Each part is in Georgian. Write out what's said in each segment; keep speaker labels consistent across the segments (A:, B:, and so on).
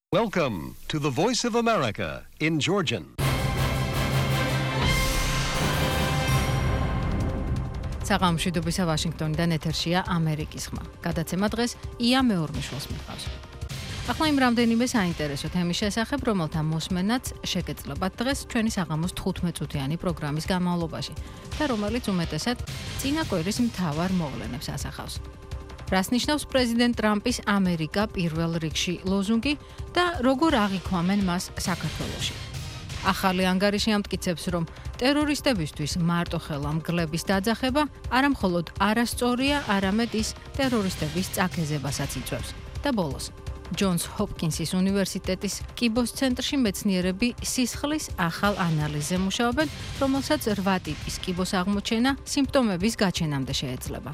A: Welcome to the Voice of America in Georgian.
B: საღამოშვიდობისა ვაშინგტონიდან ეთერშია ამერიკის ხმა. გადაცემა დღეს ია მეორმიშვილს მიჰყავს. ახლა იმ რამდენიმე საინტერესო თემის შესახებ, რომელთა მოსმენაც შეგეძლებათ დღეს ჩვენი საღამოს 15 წუთიანი პროგრამის განმავლობაში და რომელიც უმეტესად წინა კვირის მთავარ მოვლენებს ასახავს. რას ნიშნავს პრეზიდენტ ტრამპის ამერიკა პირველ რიგში ლოზუნგი და როგორ აღიქვამენ მას საქართველოში. ახალი ანგარიში ამტკიცებს, რომ ტერორისტებისთვის მარტოხელა მგლების დაძახება არამხოლოდ არასწორია, არამედ ის ტერორისტების წაქეზებასაც იწვევს. და ბოლოს, ჯონს ჰოპკინსის უნივერსიტეტის კიბოს ცენტრში მეცნიერები სისხლის ახალ ანალიზზე მუშაობენ, რომელსაც 8 ტიპის კიბოს აღმოჩენა სიმპტომების გაჩენამდე შეეძლება.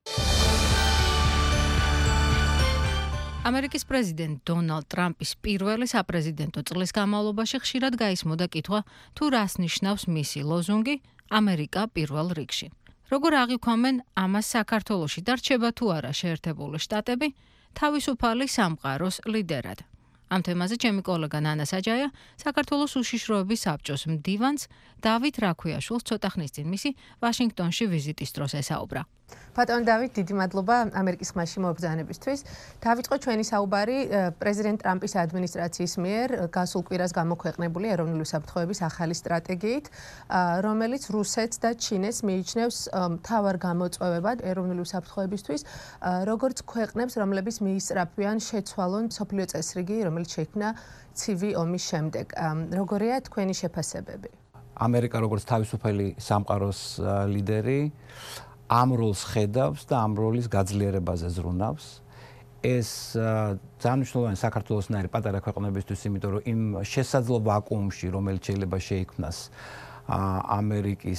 B: ამერიკის პრეზიდენტ დონალდ ტრამპის პირველი საპრეზიდენტო წლის განმავლობაში ხშირად გაისმოდა კითხვა, თუ რას ნიშნავს მისი ლოზუნგი ამერიკა პირველ რიგში. როგორ აღიქვამენ ამას საქართველოში და რჩება თუ არა შეერთებული შტატები თავისუფალი სამყაროს ლიდერად. ამ თემაზე ჩემი კოლეგა ნანა საჯაია საქართველოს უშიშროების საბჭოს მდივანს დავით რაქვიაშვილს ცოტა ხნის წინ მისი ვაშინგტონში ვიზიტის დროს ესაუბრა.
C: ბატონო დავით, დიდი მადლობა ამერიკის ხმაში მობრძანებისთვის. დავიწყო ჩვენი საუბარი პრეზიდენტ ტრამპის ადმინისტრაციის მიერ გასულ კვირას გამოქვეყნებული ეროვნული უსაფრთხოების ახალი სტრატეგიით, რომელიც რუსეთს და ჩინეთს მიიჩნევს მთავარ გამოწვევებად ეროვნული უსაფრთხოებისთვის, როგორც ქვეყნებს, რომლებიც მიისწრაფვიან შეცვალონ მსოფლიო წესრიგი, რომელიც შეიქმნა ცივი ომის შემდეგ. როგორია თქვენი შეფასებები?
D: ამერიკა როგორც თავისუფალი სამყაროს ლიდერი ამ როლს ხედავს და ამ როლის გაძლიერებაზე ზრუნავს. ეს ძალიან მნიშვნელოვანი საქართველოსნაირი პატარა ქვეყნებისთვის, იმიტომ რომ იმ შესაძლო ვაკუუმში, რომელიც შეიძლება შეიქმნას ამერიკის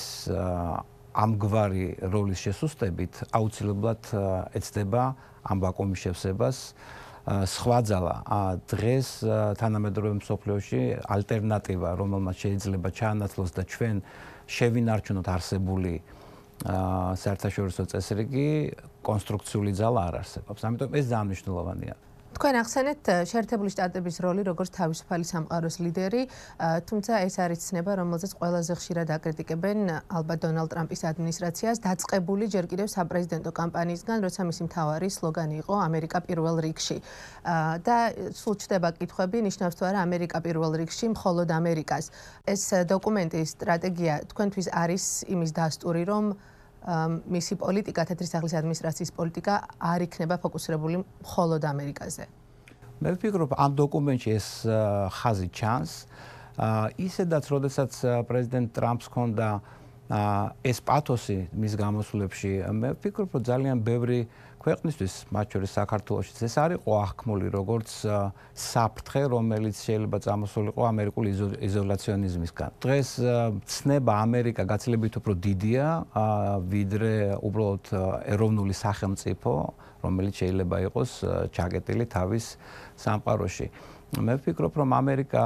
D: ამგვარი როლის შესუსტებით, აუცილებლად ეცდება ამ ვაკუუმის შევსებას. სხვა ძალა დღეს თანამედროვე მსოფლიოში ალტერნატივა, რომელმაც შეიძლება ჩაანაცვლოს და ჩვენ შევინარჩუნოთ არსებული საერთაშორისო წესრიგი, კონსტრუქციული ძალა არ არსებობს. ამიტომ ეს ძალიან მნიშვნელოვანია.
C: თქვენ ახსენეთ შეერთებული შტატების როლი როგორც თავისუფალი სამყაროს ლიდერი, თუმცა ეს არის ცნება, რომელზეც ყველაზე ხშირად აკრიტიკებენ ალბათ დონალდ ტრამპის ადმინისტრაციას, დაწყებული ჯერ კიდევ საპრეზიდენტო კამპანიისგან, როცა მისი მთავარი სლოგანი იყო ამერიკა პირველ რიგში. და სულ ჩდება კითხვები, ნიშნავს თუ არა ამერიკა პირველ რიგში, მხოლოდ ამერიკას. ეს დოკუმენტი, სტრატეგია თქვენთვის არის იმის დასტური, რომ მისი პოლიტიკა, თეთრი სახლის ადმინისტრაციის პოლიტიკა არ იქნება ფოკუსირებული მხოლოდ ამერიკაზე.
D: მე ვფიქრობ, ამ დოკუმენტში ეს ხაზი ჩანს. ისედაც, როდესაც პრეზიდენტ ტრამპს ჰქონდა ეს პათოსი მის გამოსვლებში, მე ვფიქრობ, რომ ძალიან ბევრი ქვეყნისთვის, მათ შორის საქართველოშიც, ეს არ იყო აღქმული როგორც საფრთხე, რომელიც შეიძლება წამოსულიყო ამერიკული იზოლაციონიზმისგან. დღეს ცნება ამერიკა გაცილებით უფრო დიდია, ვიდრე უბრალოდ ეროვნული სახელმწიფო, რომელიც შეიძლება იყოს ჩაკეტილი თავის სამყაროში. მე ვფიქრობ, რომ ამერიკა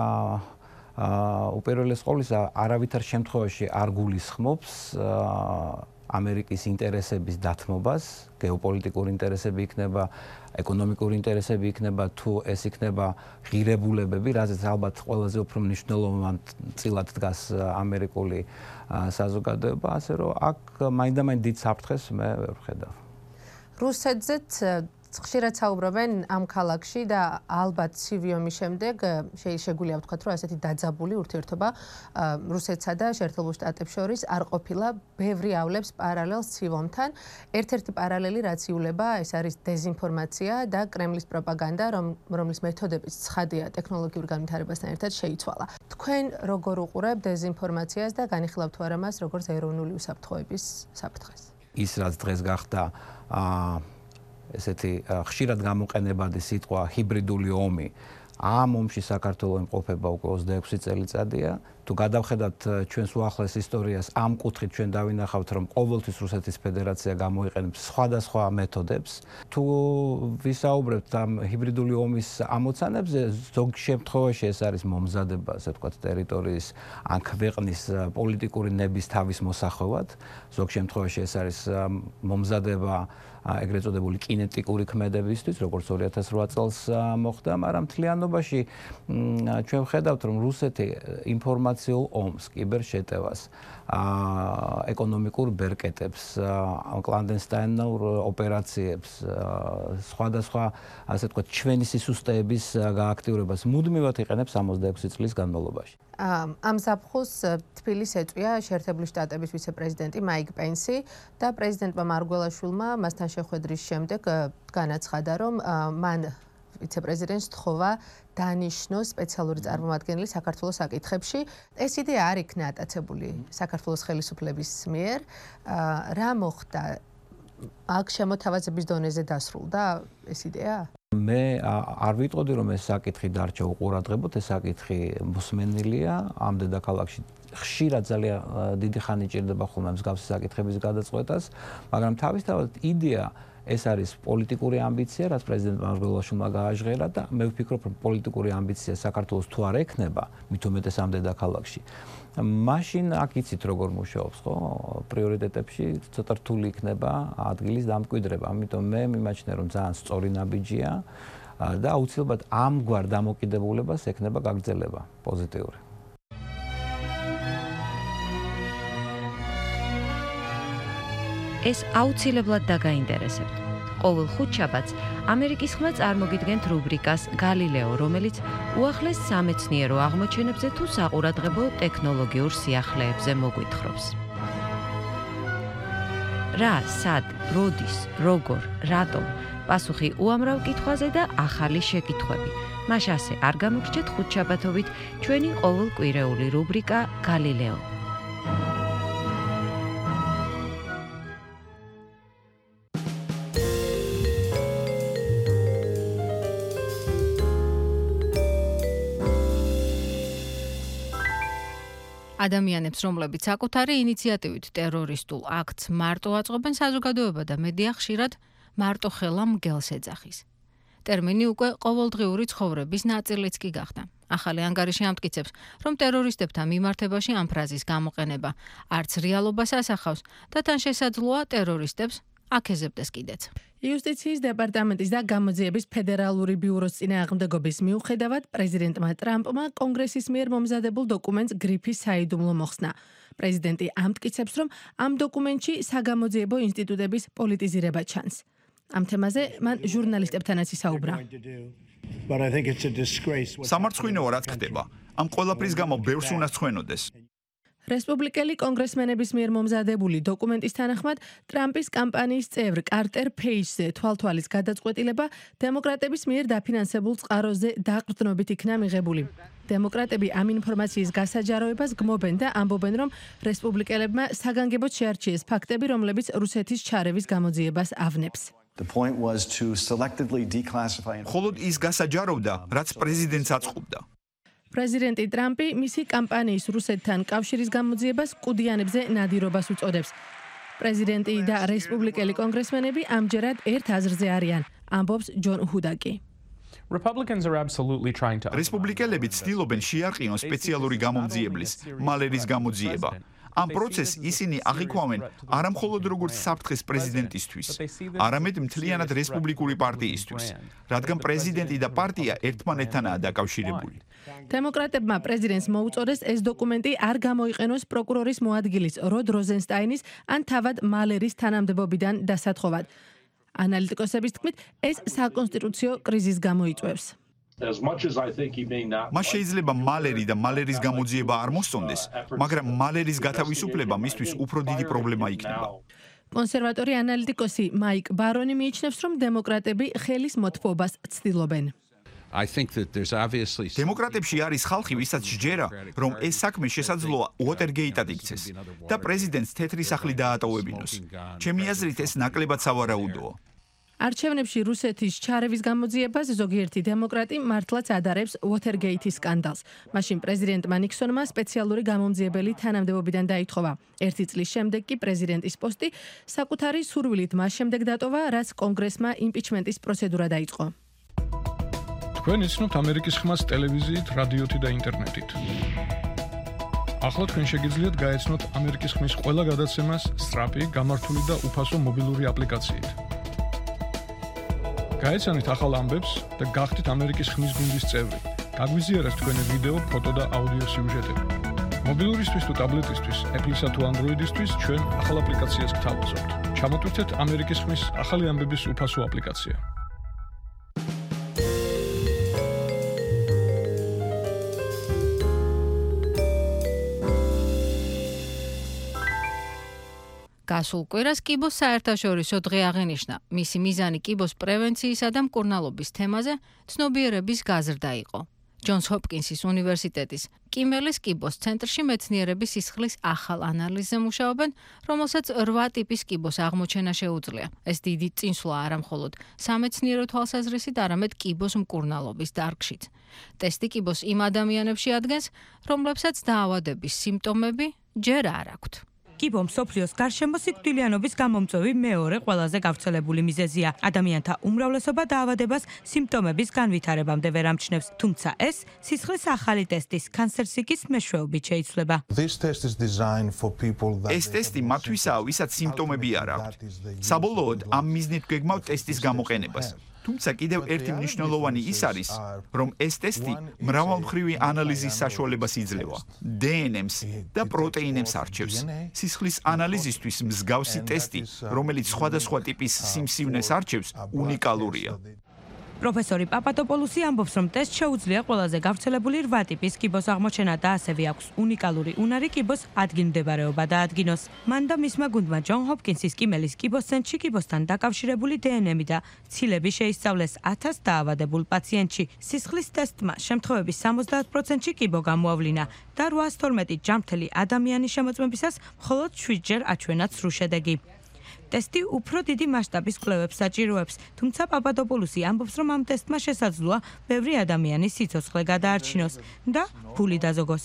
D: უპირველეს ყოვლისა არავითარ შემთხვევაში არ გულისხმობს ამერიკის ინტერესების დათმობას, გეოპოლიტიკური ინტერესები იქნება, ეკონომიკური ინტერესები იქნება, თუ ეს იქნება ღირებულებები, რაზეც ალბათ ყველაზე უფრო მნიშვნელოვანწილად დგას ამერიკული საზოგადოება, ასე რომ აქ მაინდამაინც დიდ საფრთხეს მე ვერ ვხედავ.
C: რუსეთზეც ხშირად საუბრობენ ამ ქალაქში და ალბათ ცივი ომის შემდეგ შეგვიძლია ვთქვათ, რომ ასეთი დაძაბული ურთიერთობა რუსეთსა და შეერთებულ შტატებს შორის არ ყოფილა, ბევრი ავლებს პარალელს ცივ ომთან. ერთ-ერთი პარალელი რაც იულება, ეს არის დეზინფორმაცია და კრემლის პროპაგანდა, რომლის მეთოდებიც ცხადია ტექნოლოგიურ განვითარებასთან ერთად შეიცვალა. თქვენ როგორ უყურებთ დეზინფორმაციას და განიხილავთ თუ არა მას როგორც ეროვნული უსაფრთხოების საფრთხეს?
D: ის რაც დღეს გახდა ესეთი ხშირად გამოყენებადი სიტყვა ჰიბრიდული ომი. ამ ომში საქართველოს იმყოფება უკვე 26 წელიწადია. თუ გადავხედავთ ჩვენს უახლეს ისტორიას, ამ კუთხით ჩვენ დავინახავთ, რომ ყოველთვის რუსეთის ფედერაცია გამოიყენებს სხვადასხვა მეთოდებს. თუ ვისაუბრებთ ამ ჰიბრიდული ომის ამოცანებზე, ზოგ შემთხვევაში ეს არის მომზადება, ასე ვთქვათ, ტერიტორიის ან ქვეყნის პოლიტიკური ნების თავის მოსახვევად. ზოგ შემთხვევაში ეს არის მომზადება ეგრეთ წოდებული კინეტიკური ქმედებისთვის, როგორც 2008 წელს მოხდა, მაგრამ მთლიანობაში ჩვენ ვხედავთ, რომ რუსეთი ინფორმაციულ ომს, კიბერშეტევას, ეკონომიკურ ბერკეტებს, კლანდესტაინურ ოპერაციებს, სხვადასხვა, ასე ვთქვათ, ჩვენი სისუსტეების გააქტიურებას მუდმივად იყენებს 66 წლის განმავლობაში.
C: ამ ზაფხულს თბილისს ეწვია შეერთებული შტატების ვიცე-პრეზიდენტი მაიკ პენსი და პრეზიდენტმა მარგველაშვილმა მასთან შეხვედრის შემდეგ განაცხადა, რომ მან ვიცე-პრეზიდენტს თხოვა დანიშნოს სპეციალური წარმომადგენელი საქართველოს საკითხებში. ეს იდეა არ იქნა ატაცებული საქართველოს ხელისუფლების მიერ. რა მოხდა? აქ შემოთავაზების დონეზე დასრულდა ეს იდეა?
D: მე არ ვიტყოდი, რომ ეს საკითხი დარჩა უყურადღებოდ, ეს საკითხი მოსმენილია ამ დედაქალაქში. ხშირად ძალიან დიდი ხანი ჭირდება ხოლმე მსგავსი საკითხების გადაწყვეტას, მაგრამ თავისთავად იდეა ეს არის პოლიტიკური ამბიცია, რაც პრეზიდენტ მარგველაშვილმა გააჟღერა და მე ვფიქრობ, რომ პოლიტიკური ამბიცია საქართველოს თუ არ ექნება, მით უმეტეს ამ დედაქალაქში. მაშინ აქ იცით როგორ მუშაობს, ხო? პრიორიტეტებში ცოტა რთული იქნება ადგილის დამკვიდრება. ამიტომ მე მიმაჩნია, რომ ძალიან სწორი ნაბიჯია და აუცილებლად ამგვარ დამოკიდებულებას ექნება გაგრძელება პოზიტიური.
E: ეს აუცილებლად დაგაინტერესებთ. ყოველ ხუთშაბათს ამერიკის ხმა წარმოგიდგენთ რუბრიკას გალილეო, რომელიც უახლეს სამეცნიერო აღმოჩენებზე თუ საყურადღებო ტექნოლოგიურ სიახლეებზე მოგვითხრობს. რა, სად, როდის, როგორ, რატომ? პასუხი უამრავ კითხვაზე და ახალი შეკითხვები. მას ასე არ გამოგრჩეთ ხუთშაბათობით ჩვენი ყოველკვირეული რუბრიკა გალილეო.
B: ადამიანებს, რომლებიც საკუთარი ინიციატივით ტერორისტულ აქტს მარტო აწყობენ, საზოგადოება და მედია ხშირად მარტო ხელა მგელს ეძახის. ტერმინი უკვე ყოველდღიური ცხოვრების ნაწილიც კი გახდა. ახალი ანგარიში ამტკიცებს, რომ ტერორისტებთან მიმართებაში ამ ფრაზის გამოყენება არც რეალობას ასახავს და თან შესაძლოა ტერორისტებს აქეზებდეს კიდეც.
C: იუსტიციის დეპარტამენტის და გამოძიების ფედერალური ბიუროს წინააღმდეგობის მიუხედავად პრეზიდენტმა ტრამპმა კონგრესის მიერ მომზადებულ დოკუმენტს გრიფის საიდუმლო მოხსნა. პრეზიდენტი ამტკიცებს, რომ ამ დოკუმენტში საგამოძიებო ინსტიტუტების პოლიტიზირება ჩანს. ამ თემაზე მან ჟურნალისტებთანაც ისაუბრა.
F: სამარცხვინოა რაც ხდება. ამ ყველაფრის გამო ბევრს უნდა ცხვენოდეს.
C: რესპუბლიკელი კონგრესმენების მიერ მომზადებული დოკუმენტის თანახმად, ტრამპის კამპანიის წევრ კარტერ ფეიჯზე თვალთვალის გადაწყვეტილება დემოკრატების მიერ დაფინანსებულ წყაროზე დაყრდნობით იქნა მიღებული. დემოკრატები ამ ინფორმაციის გასაჯაროებას გმობენ და ამბობენ, რომ რესპუბლიკელებმა საგანგებოდ შეარჩიეს ფაქტები, რომლებიც რუსეთის ჩარევის გამოძიებას ავნებს.
F: მხოლოდ ის გასაჯაროვდა, რაც პრეზიდენტს აწყობდა.
C: პრეზიდენტი ტრამპი მისი კამპანიის რუსეთთან კავშირის გამოძიებას კუდიანებზე ნადირობას უწოდებს. პრეზიდენტი და რესპუბლიკელი კონგრესმენები ამჯერად ერთ აზრზე არიან, ამბობს ჯონ ჰუდაკი.
F: რესპუბლიკელები ცდილობენ შეარყიონ სპეციალური გამომძიებლის, მალერის გამოძიება. ამ პროცესს ისინი აღიქვამენ არა მხოლოდ როგორც საფრთხეს პრეზიდენტისთვის, არამედ მთლიანად რესპუბლიკური პარტიისთვის, რადგან პრეზიდენტი და პარტია ერთმანეთთანაა დაკავშირებული.
C: დემოკრატებმა პრეზიდენტს მოუწოდეს ეს დოკუმენტი არ გამოიყენოს პროკურორის მოადგილის როდ როზენსტაინის ან თავად მალერის თანამდებობიდან დასათხოვად. ანალიტიკოსების თქმით, ეს საკონსტიტუციო კრიზისს გამოიწვევს.
F: მას შეიძლება მალერი და მალერის გამოძიება არ მოსწონდეს, მაგრამ მალერის გათავისუფლება მისთვის უფრო დიდი პრობლემა იქნება.
C: კონსერვატორი ანალიტიკოსი მაიკ ბარონი მიიჩნევს, რომ დემოკრატები ხელის მოთხოვებას ცდილობენ.
F: დემოკრატებში არის ხალხი, ვისაც სჯერა, რომ ეს საქმე შესაძლოა უოტერგეიტად იქცეს და პრეზიდენტს თეთრი სახლი დაატოვებინოს. ჩემი აზრით, ეს ნაკლებად სავარაუდოა.
C: არჩევნებში რუსეთის ჩარევის გამოძიებას ზოგიერთი დემოკრატი მართლაც ადარებს უოტერგეიტის სკანდალს. მაშინ პრეზიდენტმა ნიქსონმა სპეციალური გამომძიებელი თანამდებობიდან დაითხოვა. 1 წლის შემდეგ კი პრეზიდენტის პოსტი საკუთარი სურვილით მას შემდეგ დატოვა, რაც კონგრესმა იმპიჩმენტის პროცედურა დაიწყო.
G: თქვენ იცნობთ ამერიკის ხმას ტელევიზიით, რადიოთი და ინტერნეტით. ახლა თქვენ შეგიძლიათ გაეცნოთ ამერიკის ხმის ყველა გადაცემას სწრაფი, გამართული და უფასო მობილური აპლიკაციით. გაეცანით ახალ ამბებს და გახდით ამერიკის ხმის გუნდის წევრი. გაგვიზიარეთ თქვენი ვიდეო, ფოტო და აუდიო სიუჟეტები. მობილურისთვის თუ ტაბლეტისთვის, Apple-ისა თუ Android-ისთვის ჩვენ ახალ აპლიკაციას გთავაზობთ. ჩამოტვირთეთ ამერიკის ხმის ახალი ამბების უფასო აპლიკაცია.
B: გასულ კვირას კიბოს საერთაშორისო დღე აღინიშნა. მისი მიზანი კიბოს პრევენციისა და მკურნალობის თემაზე ცნობიერების გაზრდა იყო. ჯონს ჰოპკინსის უნივერსიტეტის კიმელის კიბოს ცენტრში მეცნიერები სისხლის ახალ ანალიზზე მუშაობენ, რომელსაც 8 ტიპის კიბოს აღმოჩენა შეუძლია. ეს დიდი წინსვლა არა მხოლოდ სამეცნიერო თვალსაზრისით, არამედ კიბოს მკურნალობის დარგშიც. ტესტი კიბოს იმ ადამიანებში ადგენს, რომლებსაც დაავადების სიმპტომები ჯერ არ აქვთ.
H: კიბო მსოფლიოს გარშემო სიკვდილიანობის გამომწვევი მეორე ყველაზე გავრცელებული მიზეზია. ადამიანთა უმრავლესობა დაავადებას სიმპტომების განვითარებამდე ვერ ამჩნევს, თუმცა ეს სისხლის ახალი ტესტის კანსერსიკის მეშვეობით შეიცვლება.
F: ეს ტესტი მათვისაა, ვისაც სიმპტომები არ აქვთ. საბოლოოდ ამ მიზნით გვეგმავთ ტესტის გამოყენებას. თუმცა კიდევ ერთი მნიშვნელოვანი ის არის, რომ ეს ტესტი მრავალმხრივი ანალიზის საშუალებას იძლევა. დნმ-ს და პროტეინებს არჩევს. სისხლის ანალიზისთვის მსგავსი ტესტი, რომელიც სხვადასხვა ტიპის სიმსივნეს არჩევს, უნიკალურია.
H: პროფესორი პაპადოპოლუსი ამბობს, რომ ტესტ შეუძლია ყველაზე გავრცელებული 8 ტიპის კიბოს აღმოჩენა და ასევე აქვს უნიკალური უნარი კიბოს ადგილმდებარეობა დაადგინოს. მან და მისმა გუნდმა ჯონ ჰოპკინსის კიმელის კიბოს ცენტრში კიბოსთან დაკავშირებული დნმ და ცილები შეისწავლეს 1000 დაავადებულ პაციენტში. სისხლის ტესტმა შემთხვევების 70%-ში კიბო გამოავლინა და 812 ჯანმრთელი ადამიანის შემოწმებისას მხოლოდ 7 ჯერ აჩვენა ცრუ შედეგი. ტესტი უფრო დიდი მასშტაბის კვლევებს საჭიროებს, თუმცა პაპადოპოლუსი ამბობს, რომ ამ ტესტმა შესაძლოა ბევრი ადამიანის სიცოცხლე გადაარჩინოს და ფული დაზოგოს.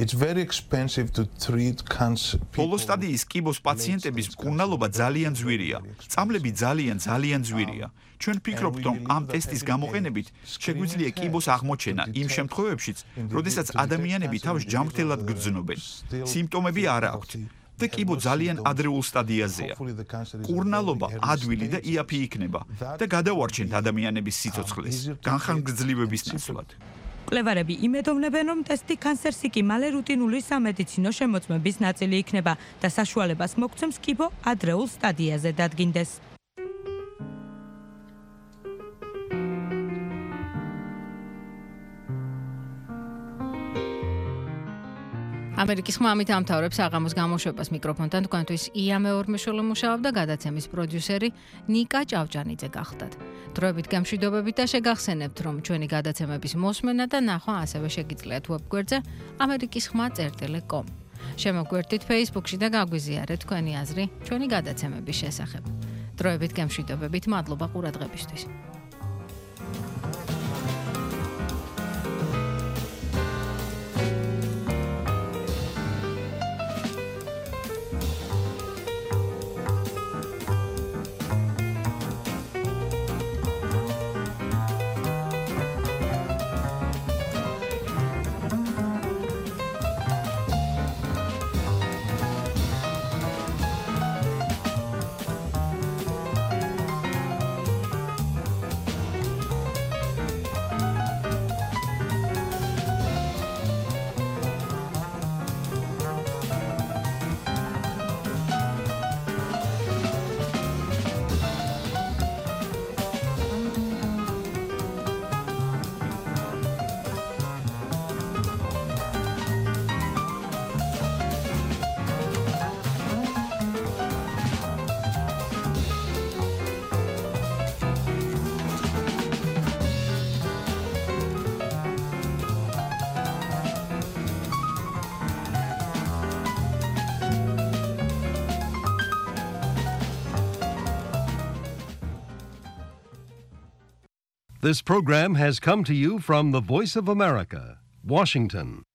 F: ბოლო სტადიის კიბოს პაციენტების მკურნალობა ძალიან ძვირია. წამლები ძალიან ძვირია. ჩვენ ვფიქრობთ, რომ ამ ტესტის გამოყენებით შეგვიძლია კიბოს აღმოჩენა იმ შემთხვევებშიც, როდესაც ადამიანები თავს ჯანმრთელად გრძნობენ. სიმპტომები არ აქვთ. და კიბო ძალიან ადრეულ სტადიაზეა. მკურნალობა ადვილი და იაფი იქნება და გადავარჩენთ ადამიანების სიცოცხლეს განხანგრძლივების ნაცვლად.
H: კვლევარები იმედოვნებენ, რომ ტესტი კანსერსიკი მალე რუტინული სამედიცინო შემოწმების ნაწილი იქნება და საშუალებას მოგცემს კიბო ადრეულ სტადიაზე დადგინდეს.
B: ამერიკის ხმა ამით ამთავრებს აღამოს გამოშვებას. მიკროფონთან თქვენთვის ია მეორმეშვილი მუშაობდა, გადაცემის პროდიუსერი ნიკა ჭავჭანიძე გახდათ. დროებით გამშვიდობებით და შეგახსენებთ, რომ ჩვენი გადაცემების მოსმენა და ნახვა ასევე შეგიძლიათ ვებგვერდზე amerikisxma.com. შემოგვერთით Facebook-ში და გაგვიზიარეთ თქვენი აზრი ჩვენი გადაცემების შესახებ. დროებით გამშვიდობებით, მადლობა ყურადღებისთვის.
A: This program has come to you from the Voice of America, Washington.